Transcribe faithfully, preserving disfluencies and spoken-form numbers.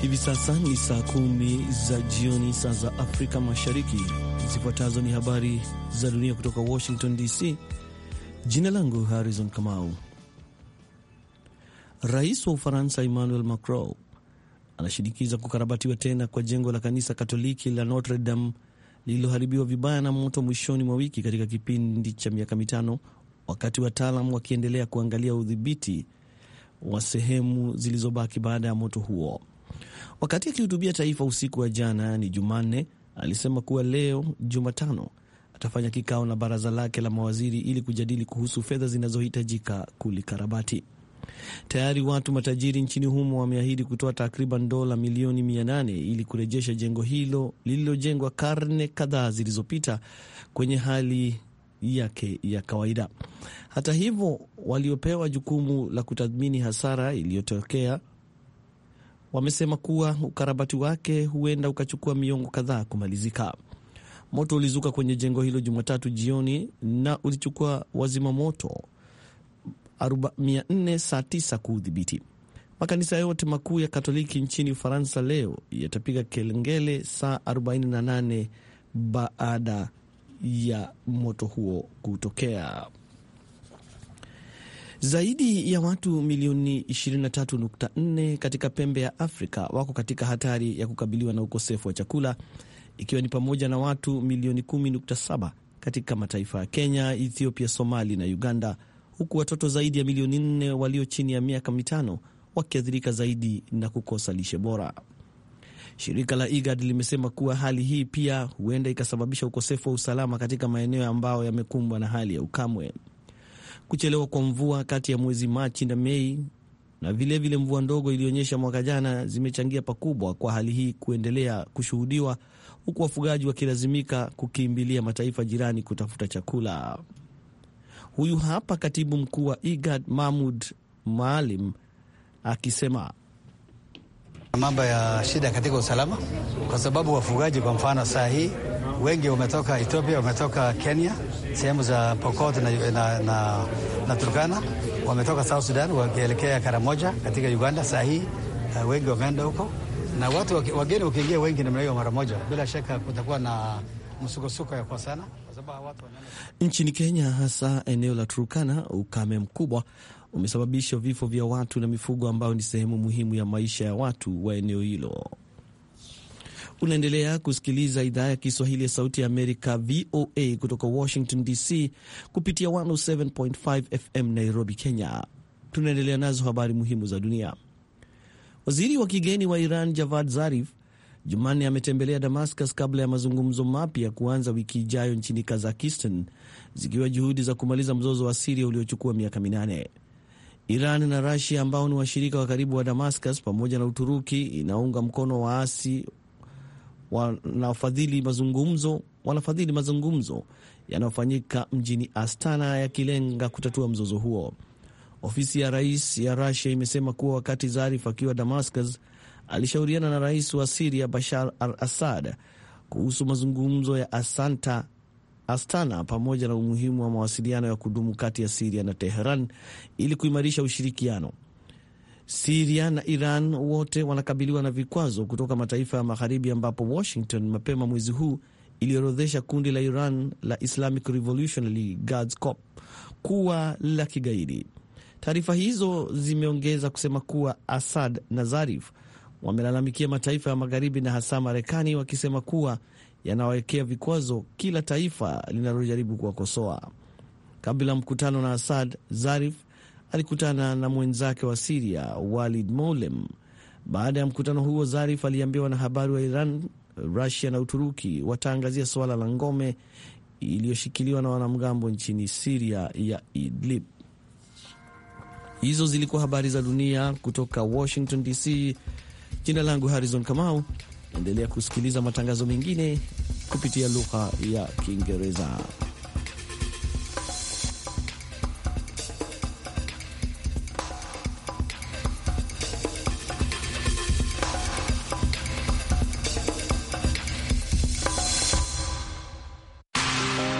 Hivi sasa ni saa kumi za jioni, saa za Afrika Mashariki. Zifuatazo ni habari za dunia kutoka Washington D C. Jina langu Harrison Kamau. Rais wa Ufaransa Emmanuel Macron anashinikiza kukarabatiwa tena kwa jengo la kanisa Katoliki la Notre Dame lililoharibiwa vibaya na moto mwishoni mwa wiki katika kipindi cha miaka mitano, wakati wataalam wakiendelea kuangalia udhibiti wa sehemu zilizobaki baada ya moto huo. Wakati akihutubia taifa usiku wa jana ni Jumanne, alisema kuwa leo Jumatano atafanya kikao na baraza lake la mawaziri ili kujadili kuhusu fedha zinazohitajika kulikarabati. Tayari watu matajiri nchini humo wameahidi kutoa takriban dola milioni mia nane ili kurejesha jengo hilo lililojengwa karne kadhaa zilizopita kwenye hali yake ya kawaida. Hata hivyo, waliopewa jukumu la kutathmini hasara iliyotokea wamesema kuwa ukarabati wake huenda ukachukua miongo kadhaa kumalizika. Moto ulizuka kwenye jengo hilo Jumatatu jioni na ulichukua wazima moto mia nne saa tisa kuudhibiti. Makanisa yote makuu ya Katoliki nchini Ufaransa leo yatapiga kengele saa arobaini na nane baada ya moto huo kutokea. Zaidi ya watu milioni ishirini na tatu nukta nne katika pembe ya Afrika wako katika hatari ya kukabiliwa na ukosefu wa chakula, ikiwa ni pamoja na watu milioni kumi nukta saba katika mataifa ya Kenya, Ethiopia, Somali na Uganda, huku watoto zaidi ya milioni nne walio chini ya miaka mitano wakiathirika zaidi na kukosa lishe bora. Shirika la IGAD limesema kuwa hali hii pia huenda ikasababisha ukosefu wa usalama katika maeneo ambayo yamekumbwa na hali ya ukame. Kuchelewa kwa mvua kati ya mwezi Machi na Mei na vilevile vile mvua ndogo ilionyesha mwaka jana zimechangia pakubwa kwa hali hii kuendelea kushuhudiwa, huku wafugaji wakilazimika kukimbilia mataifa jirani kutafuta chakula. Huyu hapa katibu mkuu wa IGAD Mahmoud Maalim akisema mambo ya shida katika usalama, kwa sababu wafugaji kwa mfano saa hii wengi wametoka Ethiopia, wametoka Kenya, sehemu za Pokot na, na, na, na Turkana, wametoka South Sudan wakielekea Karamoja katika Uganda. Saa hii uh, wengi wameenda huko, na watu wageni wakiingia wengi namna hiyo mara moja, bila shaka kutakuwa na msukosuko ya kwa sana, kwa sababu watu wanaenda. Nchini Kenya, hasa eneo la Turkana, ukame mkubwa umesababisha vifo vya watu na mifugo ambao ni sehemu muhimu ya maisha ya watu wa eneo hilo. Unaendelea kusikiliza idhaa ya Kiswahili ya Sauti ya Amerika V O A kutoka Washington D C kupitia mia saba nukta tano F M Nairobi, Kenya. Tunaendelea nazo habari muhimu za dunia. Waziri wa kigeni wa Iran Javad Zarif Jumanne ametembelea Damascus kabla ya mazungumzo mapya kuanza wiki ijayo nchini Kazakhstan, zikiwa juhudi za kumaliza mzozo wa Syria uliochukua miaka minane. Iran na Russia ambao ni washirika wa karibu wa Damascus pamoja na Uturuki inaunga mkono waasi wanafadhili mazungumzo wanafadhili mazungumzo yanayofanyika mjini Astana yakilenga kutatua mzozo huo. Ofisi ya rais ya Russia imesema kuwa wakati Zarif akiwa Damascus alishauriana na rais wa Syria Bashar al-Assad kuhusu mazungumzo ya Asanta Astana pamoja na umuhimu wa mawasiliano ya kudumu kati ya Syria na Tehran ili kuimarisha ushirikiano. Syria na Iran wote wanakabiliwa na vikwazo kutoka mataifa ya magharibi, ambapo Washington mapema mwezi huu iliorodhesha kundi la Iran la Islamic Revolutionary Guards Corps kuwa la kigaidi. Taarifa hizo zimeongeza kusema kuwa Assad na Zarif wamelalamikia mataifa ya magharibi na hasa Marekani, wakisema kuwa yanawekea vikwazo kila taifa linalojaribu kuwakosoa. Kabla mkutano na Assad, Zarif alikutana na mwenzake wa Syria Walid Moulem. Baada ya mkutano huo, Zarif aliambia wanahabari wa Iran, Russia na Uturuki wataangazia suala la ngome iliyoshikiliwa na wanamgambo nchini Syria ya Idlib. Hizo zilikuwa habari za dunia kutoka Washington D C. Jina langu Harrison Kamau. Endelea kusikiliza matangazo mengine kupitia lugha ya Kiingereza.